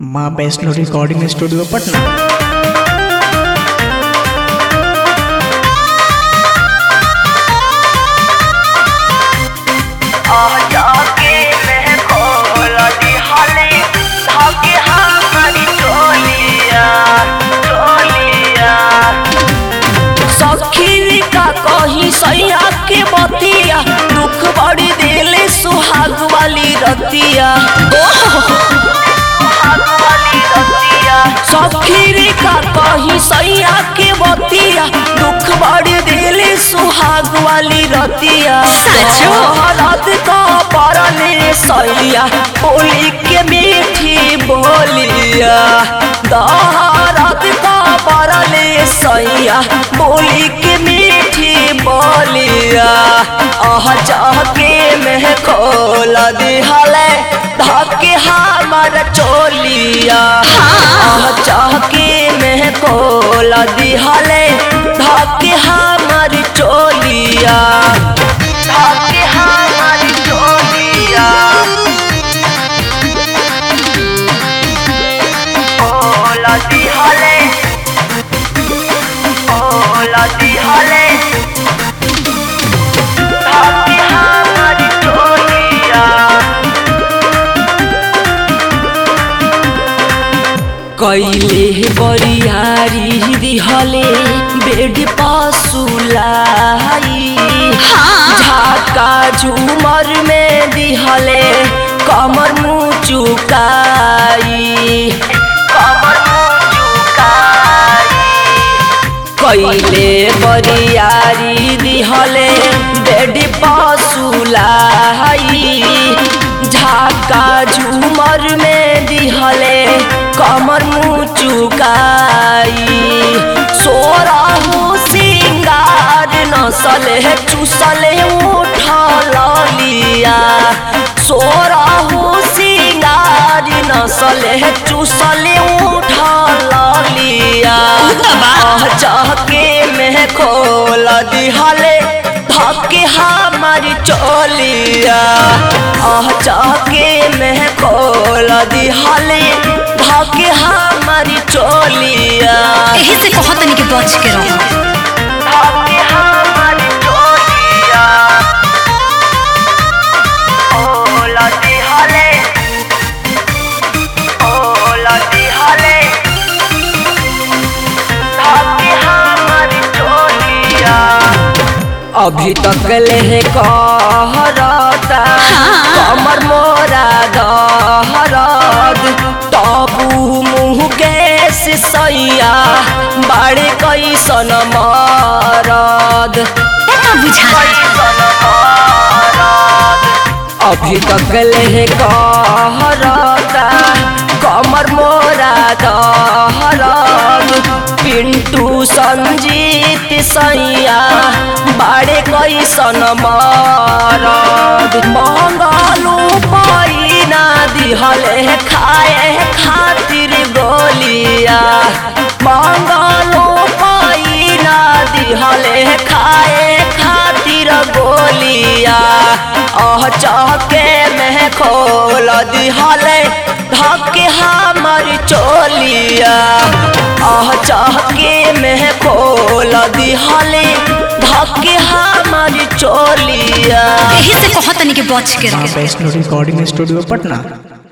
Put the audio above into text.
माँ Vaishno recording studio Patna. सैया के बतिया दुख बड़ी दिले सुहाग वाली रतिया सखीरी का कही सैया के बतिया दुख बड़ी दिले सुहाग वाली रतिया रात का परने सैया बोली के मीठी बोलिया रात का परने सैया बोली के मीठी बोलिया जाके में खोल दिहले धके हमार चोलिया जाके में खोल दिहले धके हमार चोलिया धके हमार चोलिया खोल दिहले खोल दिहले कैले बरियारी दिहले बेड पसुलाई झाका झूमर में दिहले कमर मुँह चुकाई कैले बरियारी दिहले बेड पसुलाई झाका झूमर में दिहले कमर मुँह चुकाई सोरहु सिंगार नसले चुसले उठल लिया सोरहु सिंगार नसले चुसले उठल लिया जाके में खोल दिहले धके हमारी चोलिया जाके में खोल दिहले धके हमारी चोलिया एही से कहत नहीं कि बच के रहो धके हमारी चोलिया खोल दिहले खोल दिहले धके हमारी चोलिया अभी तक ले कहरता कमर मोरा दहरद तबू मुँह गैस सैया बड़े कैसन मरद अभी तक ले कहरता कमर मोरा दहरद पिंटू संजीत सैया बड़े कैसन मरद मंगलू पैना दिहले खाए खातिर गोलिया मंगलू पैना दिहले खाए खातिर गोलिया चौके में खोल दिहले धके हमारी चोलिया चौके में खोल दिहले धके हमारी चोलिया एही से कहत नहीं कि बच के माँ रहो वैष्णो रिकॉर्डिंग स्टूडियो पटना।